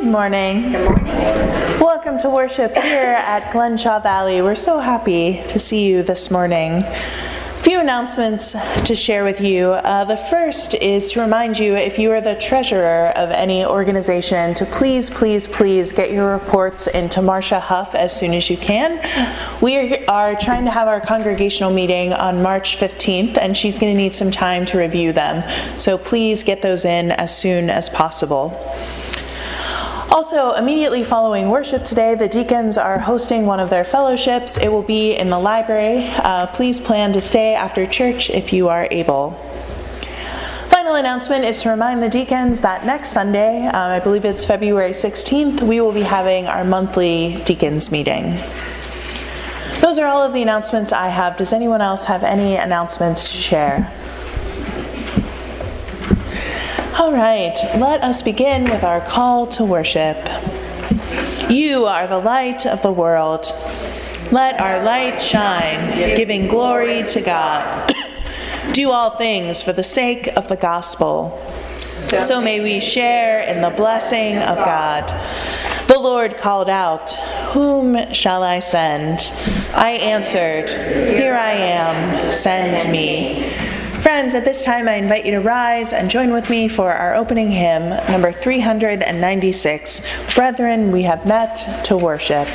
morning. Good morning. Welcome to worship here at Glenshaw Valley. We're so happy to see you this morning. A few announcements to share with you. The first is to remind you, if you are the treasurer of any organization, to please get your reports into Marcia Huff as soon as you can. We are trying to have our congregational meeting on March 15th, and she's going to need some time to review them. So please get those in as soon as possible. Also, immediately following worship today, the deacons are hosting one of their fellowships. It will be in the library. Please plan to stay after church if you are able. Final announcement is to remind the deacons that next Sunday, I believe it's February 16th, we will be having our monthly deacons meeting. Those are all of the announcements I have. Does anyone else have any announcements to share? All right, let us begin with our call to worship. You are the light of the world. Let our light shine, giving glory to God. Do all things for the sake of the gospel. So may we share in the blessing of God. The Lord called out, "Whom shall I send?" I answered, "Here I am, send me." Friends, at this time I invite you to rise and join with me for our opening hymn, number 396, Brethren, We Have Met to Worship.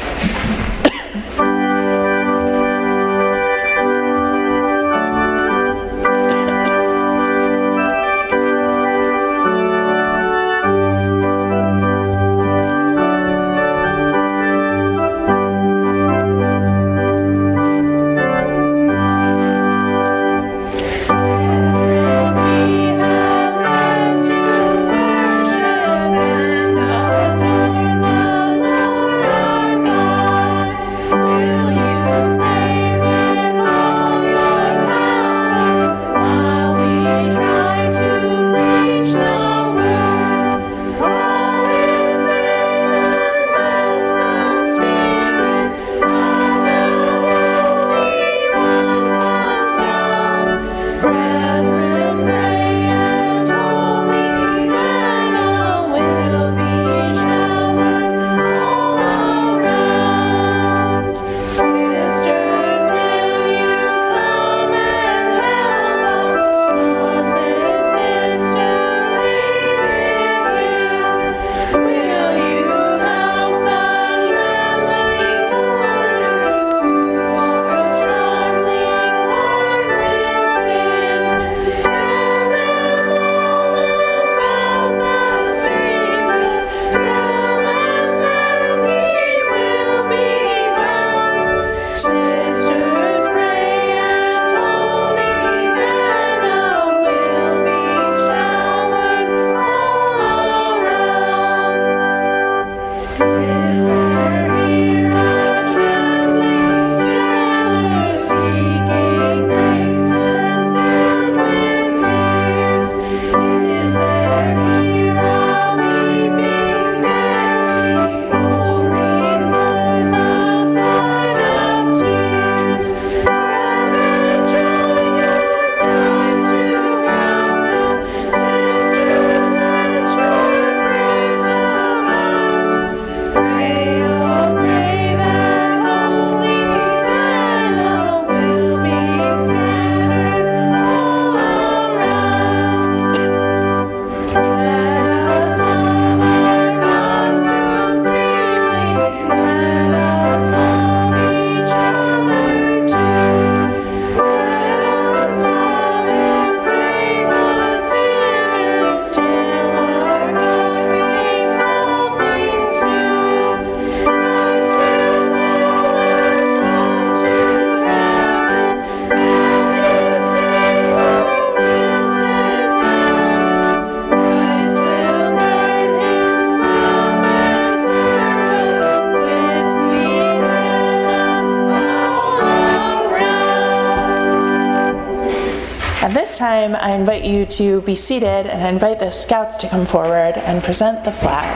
At this time, I invite you to be seated, and I invite the scouts to come forward and present the flag.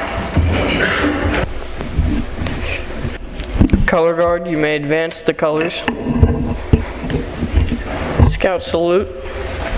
Color guard, you may advance the colors. Scout salute.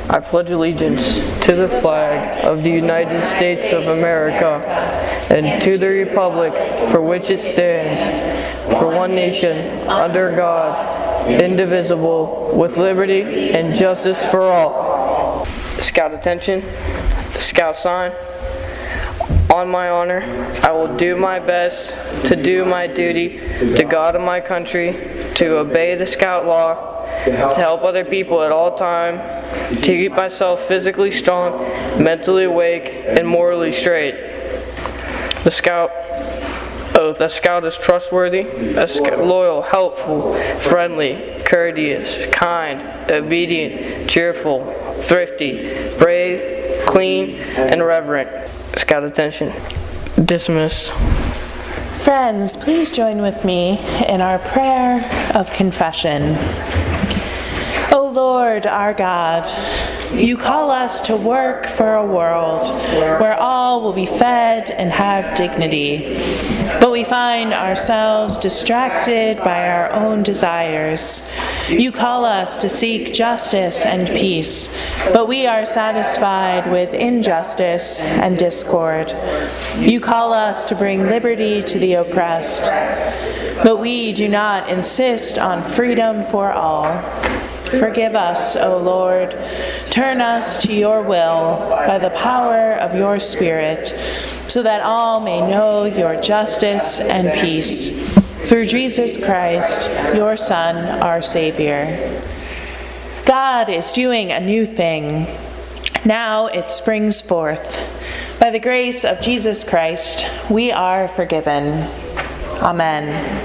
I pledge allegiance to the flag of the United States of America and to the republic for which it stands, for one nation, under God, indivisible, with liberty and justice for all. Scout attention, Scout sign. On my honor, I will do my best to do my duty to God and my country, to obey the Scout law, to help other people at all times, to keep myself physically strong, mentally awake, and morally straight. The Scout oath. A Scout is trustworthy, loyal, helpful, friendly, courteous, kind, obedient, cheerful, thrifty, brave, clean, and reverent. Scout attention. Dismissed. Friends, please join with me in our prayer of confession. O Lord, our God, you call us to work for a world where all will be fed and have dignity, but we find ourselves distracted by our own desires. You call us to seek justice and peace, but we are satisfied with injustice and discord. You call us to bring liberty to the oppressed, but we do not insist on freedom for all. Forgive us, O Lord. Turn us to your will by the power of your Spirit, so that all may know your justice and peace. Through Jesus Christ, your Son, our Savior. God is doing a new thing. Now it springs forth. By the grace of Jesus Christ, we are forgiven. Amen.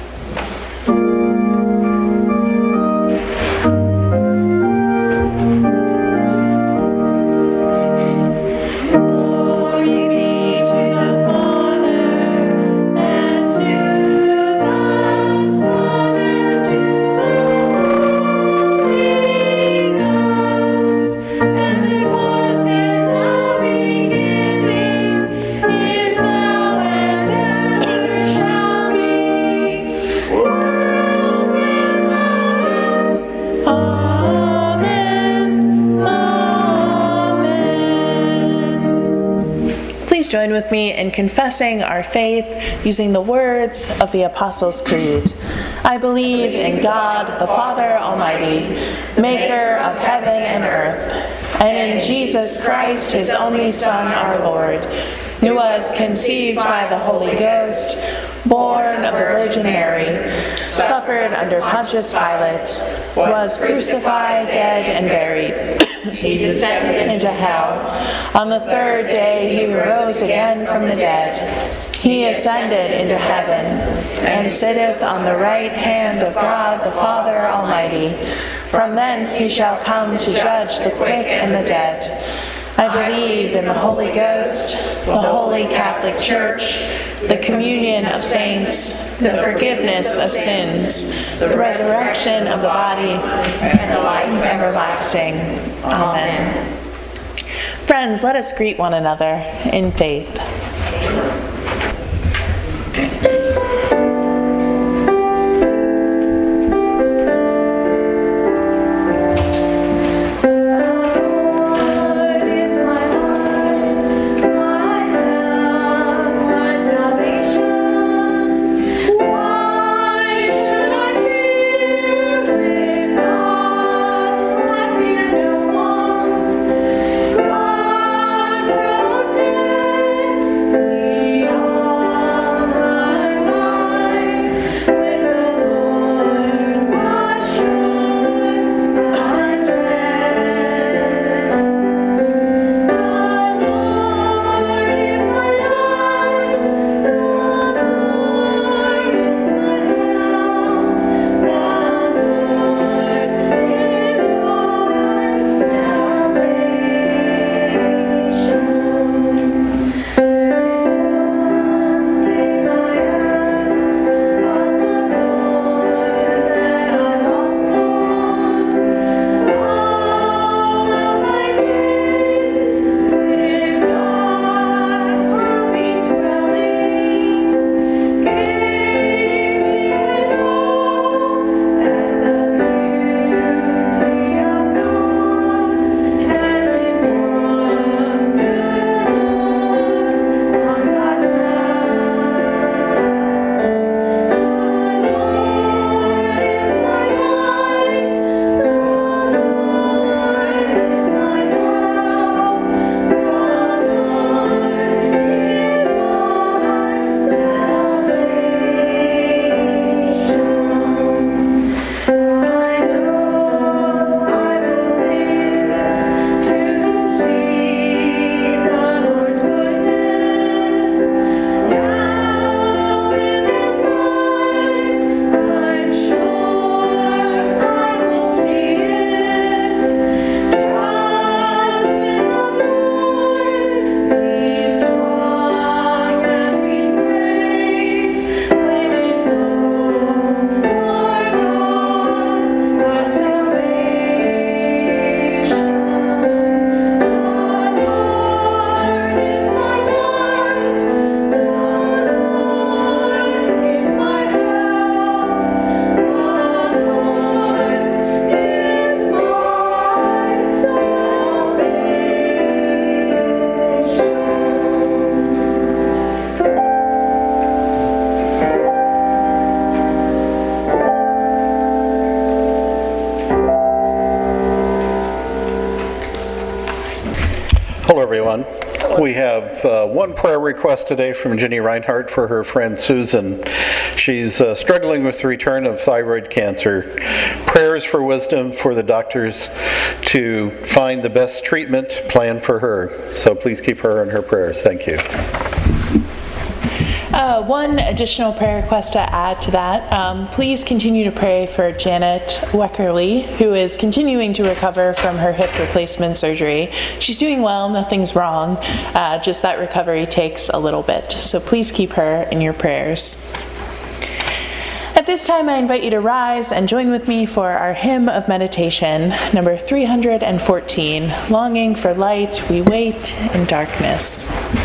Join with me in confessing our faith using the words of the Apostles' Creed. I believe in God, the Father Almighty, maker of heaven and earth, and in Jesus Christ, his only Son, our Lord, who was conceived by the Holy Ghost, born of the Virgin Mary, suffered under Pontius Pilate, was crucified, dead, and buried. He descended into hell. On the third day he rose again from the dead. He ascended into heaven, and sitteth on the right hand of God the Father Almighty. From thence he shall come to judge the quick and the dead. I believe in the Holy Ghost, the Holy Catholic Church, the communion of saints, the forgiveness of sins, the resurrection of the body, and the life everlasting. Amen. Friends, let us greet one another in faith. Protect me all my life. We have one prayer request today from Ginny Reinhardt for her friend Susan. She's struggling with the return of thyroid cancer. Prayers for wisdom for the doctors to find the best treatment plan for her. So please keep her in her prayers. Thank you. One additional prayer request to add to that. Please continue to pray for Janet Weckerly, who is continuing to recover from her hip replacement surgery. She's doing well, nothing's wrong, just that recovery takes a little bit. So please keep her in your prayers. At this time, I invite you to rise and join with me for our hymn of meditation, number 314, Longing for Light, We Wait in Darkness.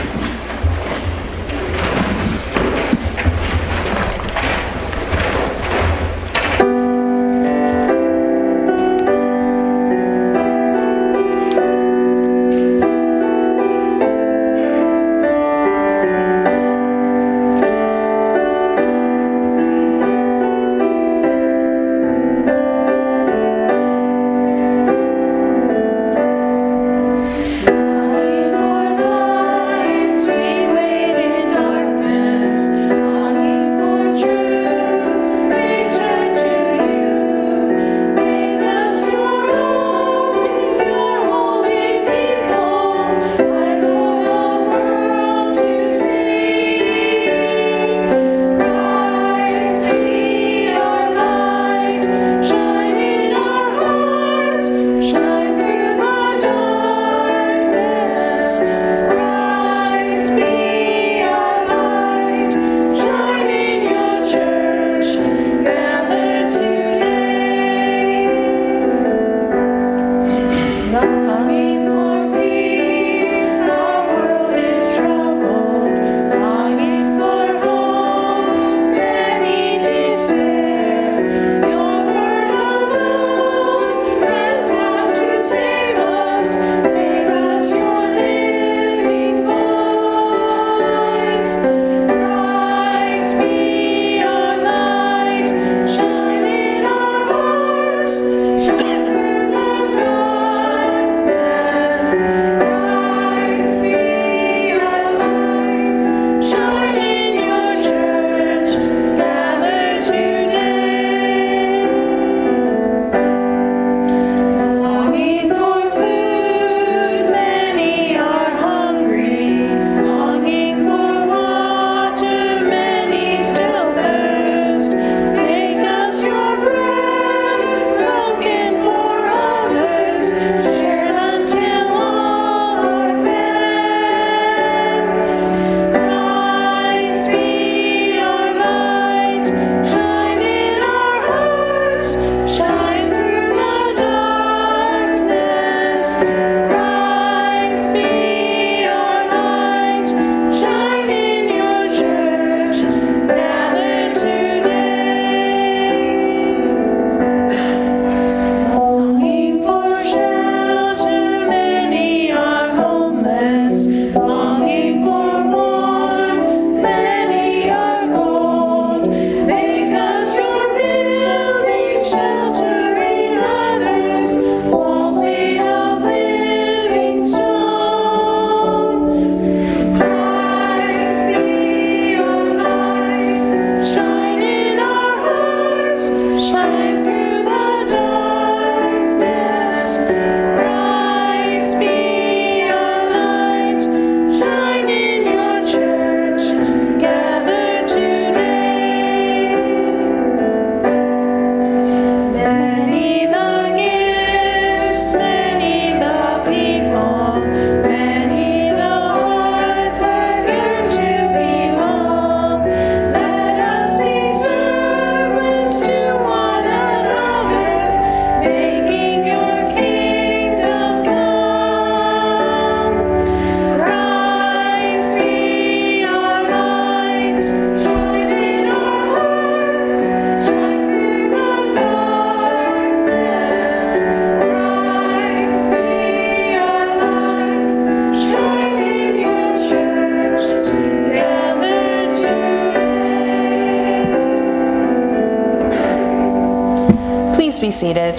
be seated.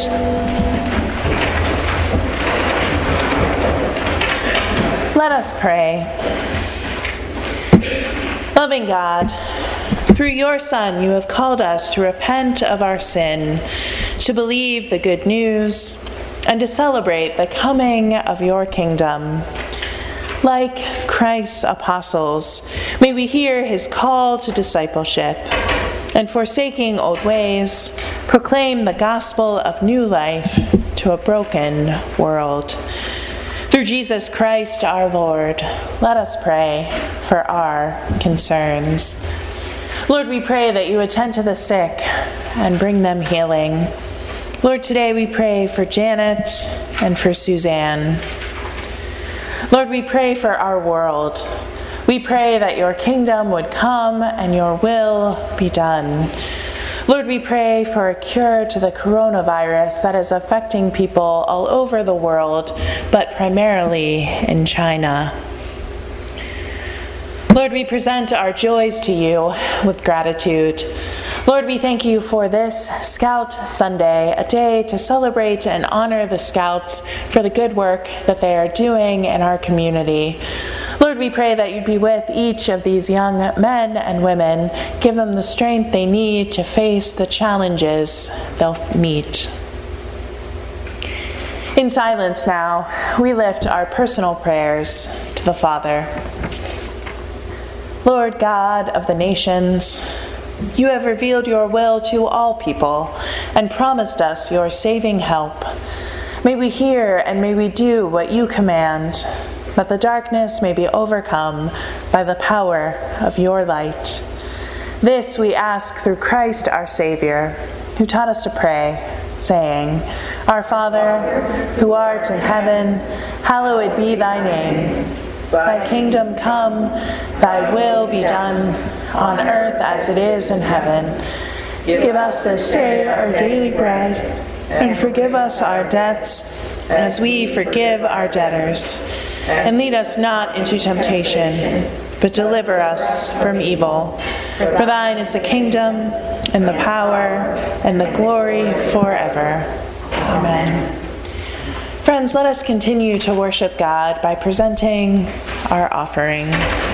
Let us pray. Loving God, through your Son, you have called us to repent of our sin, to believe the good news, and to celebrate the coming of your kingdom. Like Christ's apostles, may we hear his call to discipleship, and forsaking old ways, proclaim the gospel of new life to a broken world. Through Jesus Christ our Lord, let us pray for our concerns. Lord, we pray that you attend to the sick and bring them healing. Lord, today we pray for Janet and for Suzanne. Lord, we pray for our world. We pray that your kingdom would come and your will be done. Lord, we pray for a cure to the coronavirus that is affecting people all over the world, but primarily in China. Lord, we present our joys to you with gratitude. Lord, we thank you for this Scout Sunday, a day to celebrate and honor the Scouts for the good work that they are doing in our community. Lord, we pray that you'd be with each of these young men and women, give them the strength they need to face the challenges they'll meet. In silence now, we lift our personal prayers to the Father. Lord God of the nations, you have revealed your will to all people and promised us your saving help. May we hear and may we do what you command, that the darkness may be overcome by the power of your light. This we ask through Christ our Savior, who taught us to pray, saying, Our Father, who art in heaven, hallowed be thy name. Thy kingdom come, thy will be done, on earth as it is in heaven. Give us this day our daily bread, and forgive us our debts, as we forgive our debtors. And lead us not into temptation, but deliver us from evil. For thine is the kingdom, and the power, and the glory forever. Amen. Friends, let us continue to worship God by presenting our offering.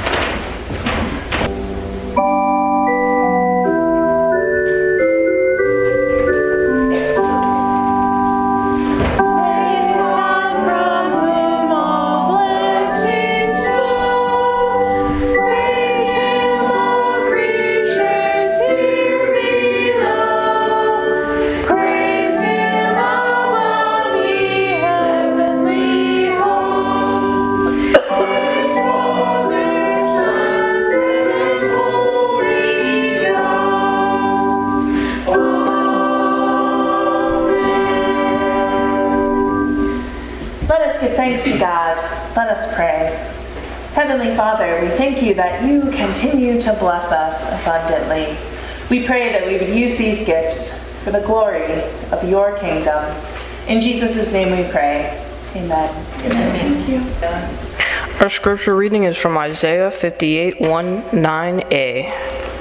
Thanks to God. Let us pray. Heavenly Father, we thank you that you continue to bless us abundantly. We pray that we would use these gifts for the glory of your kingdom. In Jesus' name we pray. Amen. Thank you. Our scripture reading is from Isaiah 58:1-9a.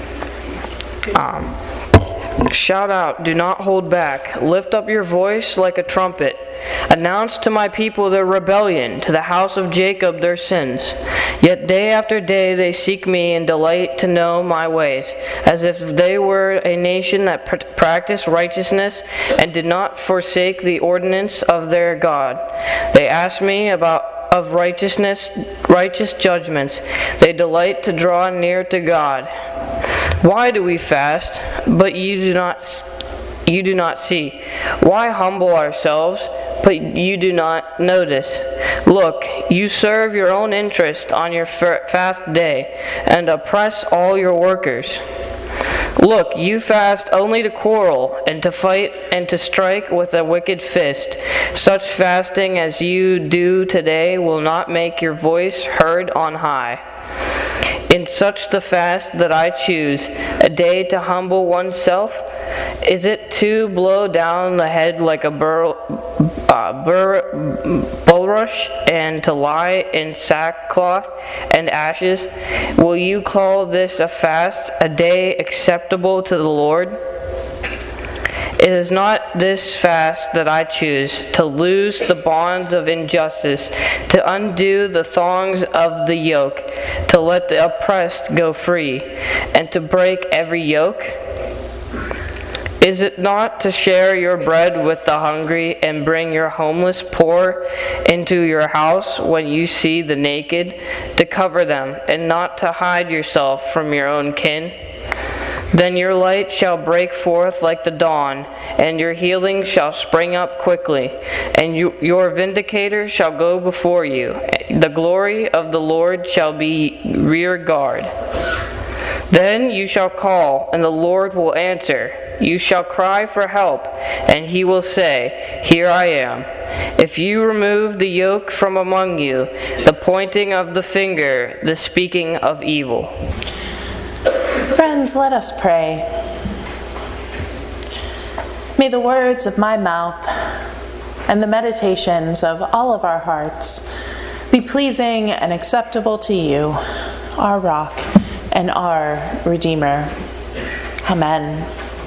Shout out, do not hold back. Lift up your voice like a trumpet. Announce to my people their rebellion, to the house of Jacob their sins. Yet day after day they seek me and delight to know my ways, as if they were a nation that practiced righteousness and did not forsake the ordinance of their God. They ask me of righteous judgments. They delight to draw near to God. Why do we fast, but you do not see? Why humble ourselves, but you do not notice? Look, you serve your own interest on your fast day and oppress all your workers. Look, you fast only to quarrel and to fight and to strike with a wicked fist. Such fasting as you do today will not make your voice heard on high. In such the fast that I choose, a day to humble oneself, is it to blow down the head like a bulrush and to lie in sackcloth and ashes? Will you call this a fast, a day acceptable to the Lord? It is not this fast that I choose, to loose the bonds of injustice, to undo the thongs of the yoke, to let the oppressed go free, and to break every yoke? Is it not to share your bread with the hungry and bring your homeless poor into your house when you see the naked, to cover them and not to hide yourself from your own kin? Then your light shall break forth like the dawn, and your healing shall spring up quickly, and your vindicator shall go before you. The glory of the Lord shall be rear guard. Then you shall call, and the Lord will answer. You shall cry for help, and he will say, Here I am. If you remove the yoke from among you, the pointing of the finger, the speaking of evil. Friends, let us pray. May the words of my mouth and the meditations of all of our hearts be pleasing and acceptable to you, our rock and our Redeemer. Amen.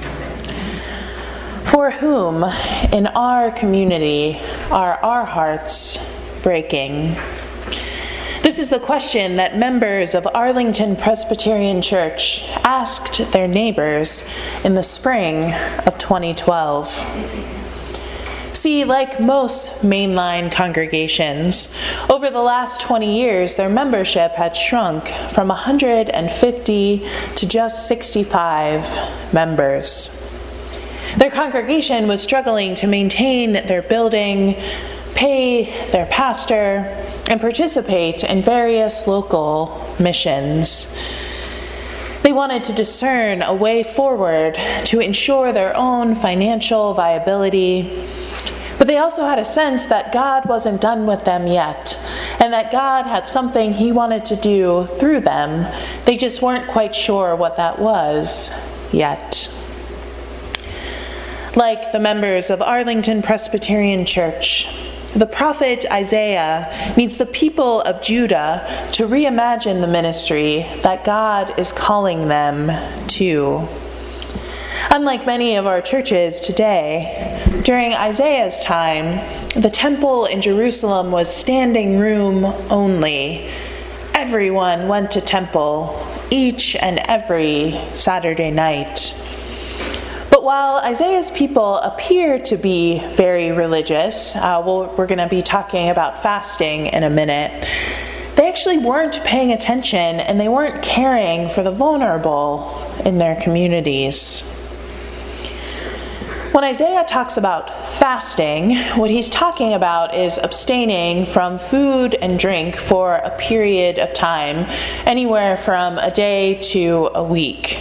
For whom in our community are our hearts breaking? This is the question that members of Arlington Presbyterian Church asked their neighbors in the spring of 2012. See, like most mainline congregations, over the last 20 years, their membership had shrunk from 150 to just 65 members. Their congregation was struggling to maintain their building, pay their pastor, and participate in various local missions. They wanted to discern a way forward to ensure their own financial viability, but they also had a sense that God wasn't done with them yet, and that God had something He wanted to do through them. They just weren't quite sure what that was yet. Like the members of Arlington Presbyterian Church, the prophet Isaiah needs the people of Judah to reimagine the ministry that God is calling them to. Unlike many of our churches today, during Isaiah's time, the temple in Jerusalem was standing room only. Everyone went to temple each and every Saturday night. But while Isaiah's people appear to be very religious, we're going to be talking about fasting in a minute, they actually weren't paying attention and they weren't caring for the vulnerable in their communities. When Isaiah talks about fasting, what he's talking about is abstaining from food and drink for a period of time, anywhere from a day to a week.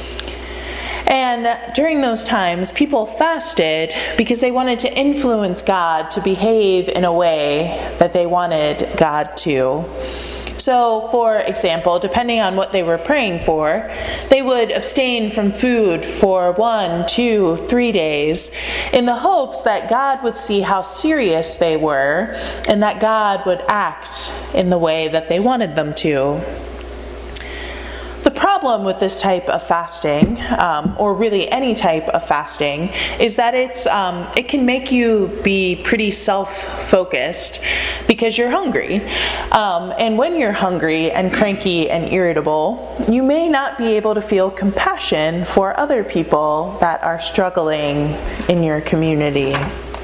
And during those times, people fasted because they wanted to influence God to behave in a way that they wanted God to. So, for example, depending on what they were praying for, they would abstain from food for 1, 2, 3 days in the hopes that God would see how serious they were and that God would act in the way that they wanted them to. The problem with this type of fasting, or really any type of fasting, is that it can make you be pretty self-focused because you're hungry. And when you're hungry and cranky and irritable, you may not be able to feel compassion for other people that are struggling in your community.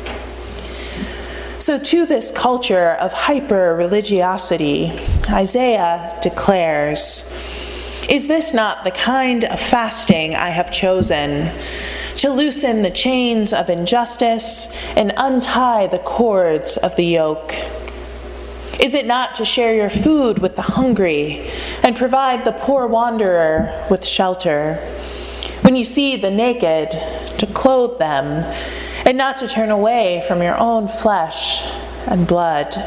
So to this culture of hyper-religiosity, Isaiah declares, "Is this not the kind of fasting I have chosen, to loosen the chains of injustice and untie the cords of the yoke? Is it not to share your food with the hungry and provide the poor wanderer with shelter? When you see the naked, to clothe them, and not to turn away from your own flesh and blood?"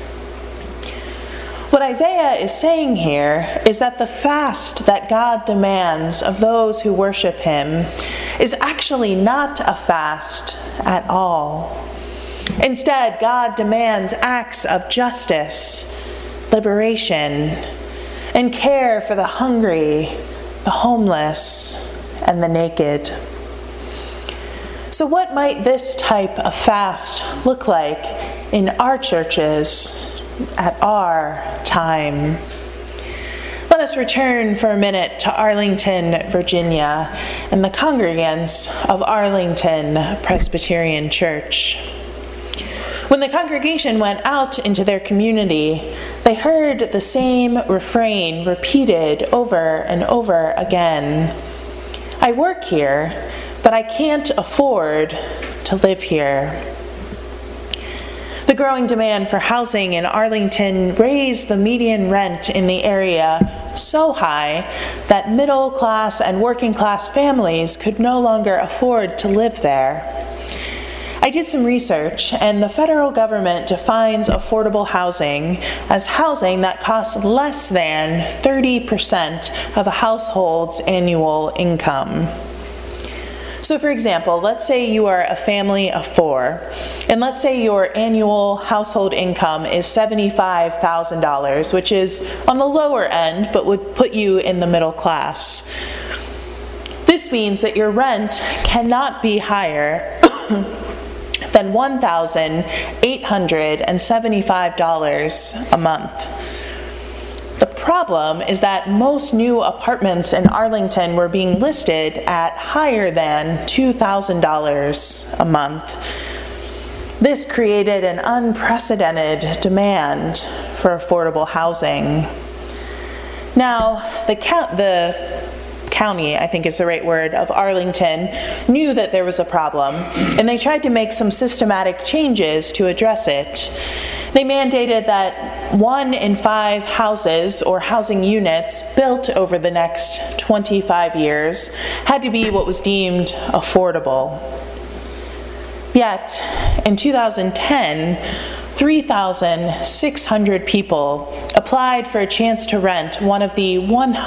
What Isaiah is saying here is that the fast that God demands of those who worship Him is actually not a fast at all. Instead, God demands acts of justice, liberation, and care for the hungry, the homeless, and the naked. So what might this type of fast look like in our churches at our time? Let us return for a minute to Arlington, Virginia, and the congregants of Arlington Presbyterian Church. When the congregation went out into their community, they heard the same refrain repeated over and over again. I work here, but I can't afford to live here. The growing demand for housing in Arlington raised the median rent in the area so high that middle class and working class families could no longer afford to live there. I did some research, and the federal government defines affordable housing as housing that costs less than 30% of a household's annual income. So for example, let's say you are a family of 4, and let's say your annual household income is $75,000, which is on the lower end, but would put you in the middle class. This means that your rent cannot be higher than $1,875 a month. The problem is that most new apartments in Arlington were being listed at higher than $2,000 a month. This created an unprecedented demand for affordable housing. Now, the county, I think is the right word, of Arlington knew that there was a problem, and they tried to make some systematic changes to address it. They mandated that 1 in 5 houses or housing units built over the next 25 years had to be what was deemed affordable. Yet, in 2010, 3,600 people applied for a chance to rent one of the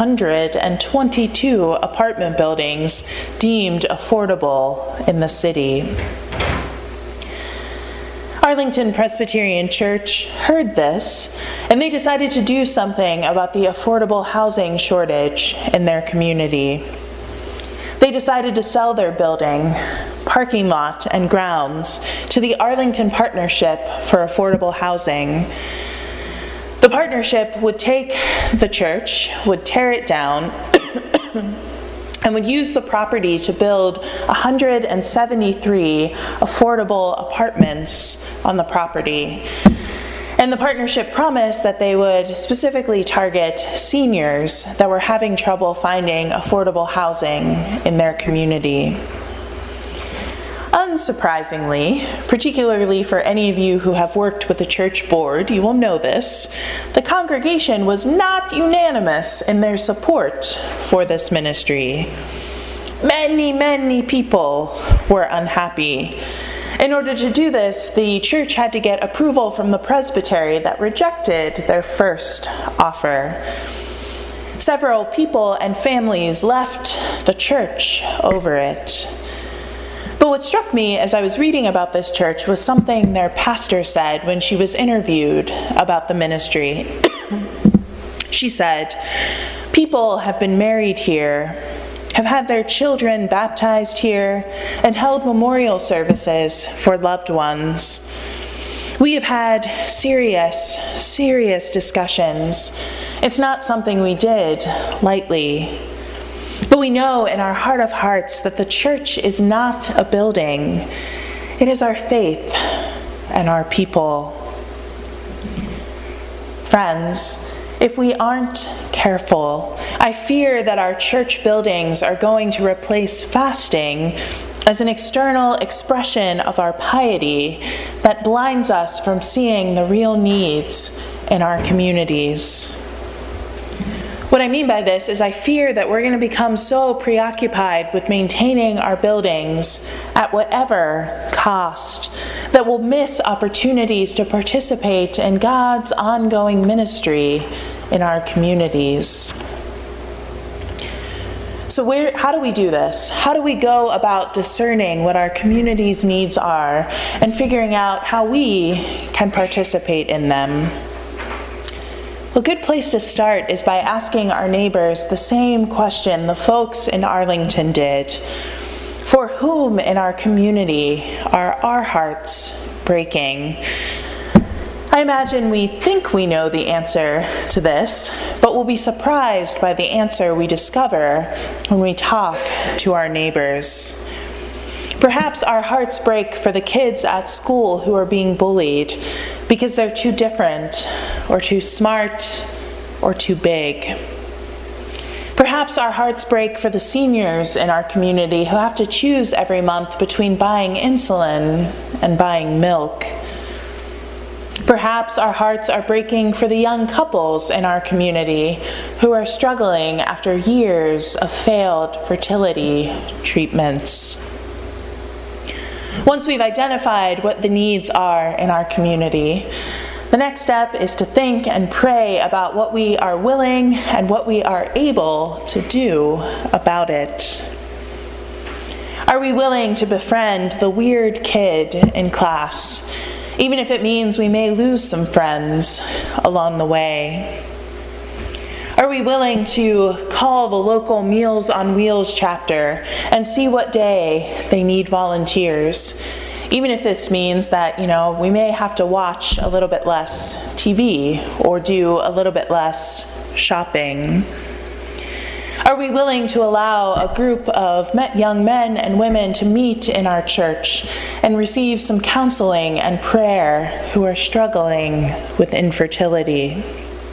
122 apartment buildings deemed affordable in the city. Arlington Presbyterian Church heard this, and they decided to do something about the affordable housing shortage in their community. They decided to sell their building, parking lot, and grounds to the Arlington Partnership for Affordable Housing. The partnership would take the church, would tear it down, and would use the property to build 173 affordable apartments on the property. And the partnership promised that they would specifically target seniors that were having trouble finding affordable housing in their community. Unsurprisingly, particularly for any of you who have worked with the church board, you will know this, the congregation was not unanimous in their support for this ministry. Many people were unhappy. In order to do this, the church had to get approval from the presbytery that rejected their first offer. Several people and families left the church over it. But what struck me as I was reading about this church was something their pastor said when she was interviewed about the ministry. She said, "People have been married here, have had their children baptized here, and held memorial services for loved ones. We have had serious discussions. It's not something we did lightly. But we know in our heart of hearts that the church is not a building. It is our faith and our people." Friends, if we aren't careful, I fear that our church buildings are going to replace fasting as an external expression of our piety that blinds us from seeing the real needs in our communities. What I mean by this is I fear that we're going to become so preoccupied with maintaining our buildings at whatever cost that we'll miss opportunities to participate in God's ongoing ministry in our communities. So how do we do this? How do we go about discerning what our community's needs are and figuring out how we can participate in them? A good place to start is by asking our neighbors the same question the folks in Arlington did. For whom in our community are our hearts breaking? I imagine we think we know the answer to this, but we'll be surprised by the answer we discover when we talk to our neighbors. Perhaps our hearts break for the kids at school who are being bullied because they're too different, or too smart, or too big. Perhaps our hearts break for the seniors in our community who have to choose every month between buying insulin and buying milk. Perhaps our hearts are breaking for the young couples in our community who are struggling after years of failed fertility treatments. Once we've identified what the needs are in our community, the next step is to think and pray about what we are willing and what we are able to do about it. Are we willing to befriend the weird kid in class, even if it means we may lose some friends along the way? Are we willing to call the local Meals on Wheels chapter and see what day they need volunteers, even if this means that, we may have to watch a little bit less TV or do a little bit less shopping? Are we willing to allow a group of young men and women to meet in our church and receive some counseling and prayer who are struggling with infertility?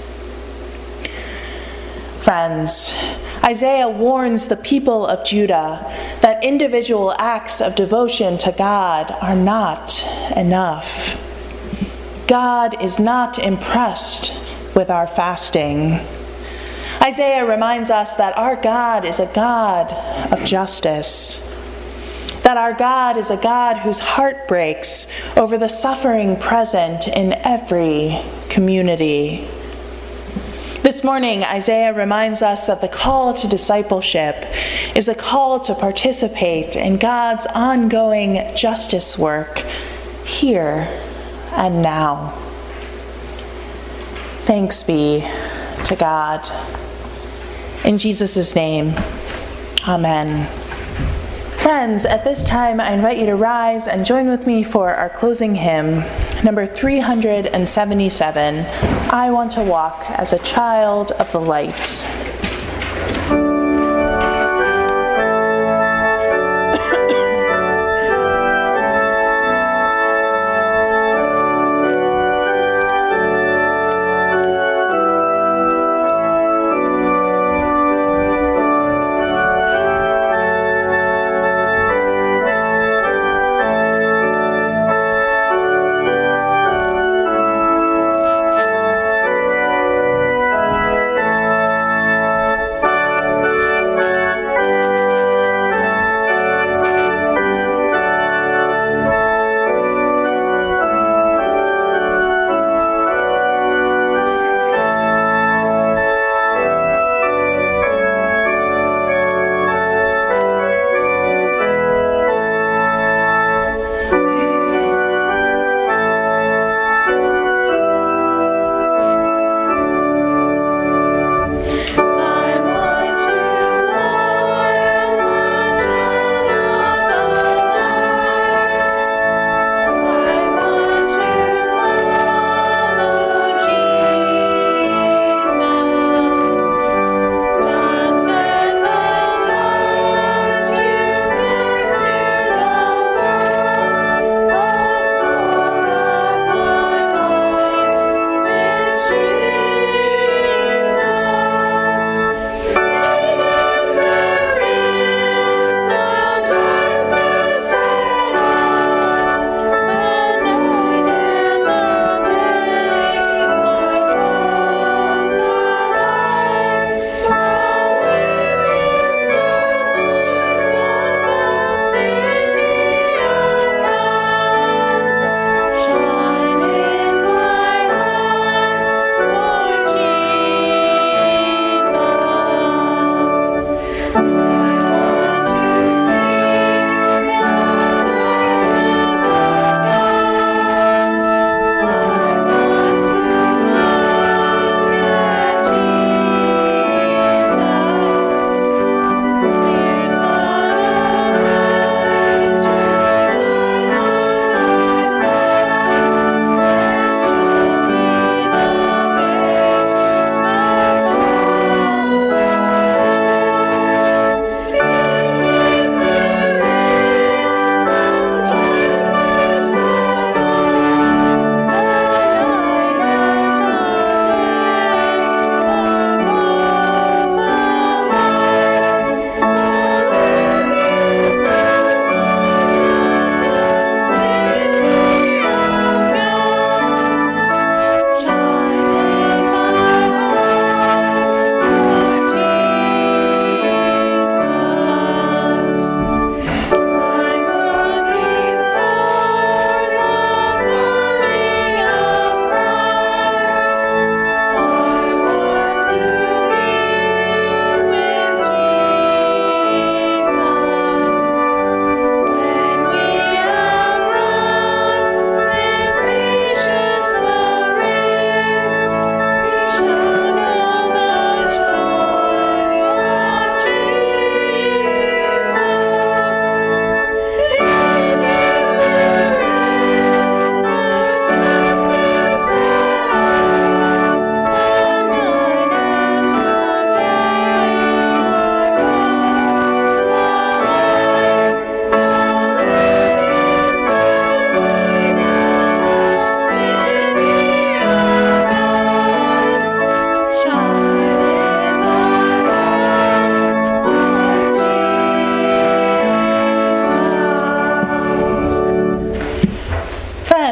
Friends, Isaiah warns the people of Judah that individual acts of devotion to God are not enough. God is not impressed with our fasting. Isaiah reminds us that our God is a God of justice, that our God is a God whose heart breaks over the suffering present in every community. This morning, Isaiah reminds us that the call to discipleship is a call to participate in God's ongoing justice work here and now. Thanks be to God. In Jesus' name, amen. Friends, at this time I invite you to rise and join with me for our closing hymn, number 377, I Want to Walk as a Child of the Light.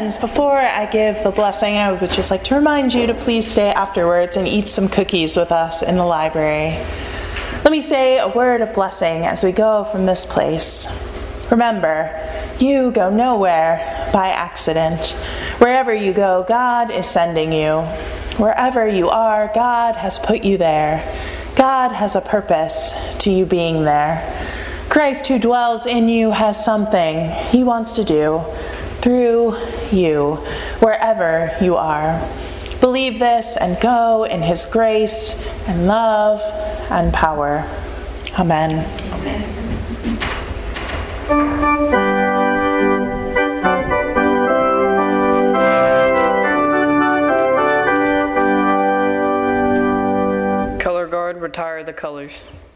friends, before I give the blessing, I would just like to remind you to please stay afterwards and eat some cookies with us in the library. Let me say a word of blessing as we go from this place. Remember, you go nowhere by accident. Wherever you go, God is sending you. Wherever you are, God has put you there. God has a purpose to you being there. Christ who dwells in you has something he wants to do through you, wherever you are. Believe this and go in his grace and love and power. Amen. Amen. Color guard, retire the colors.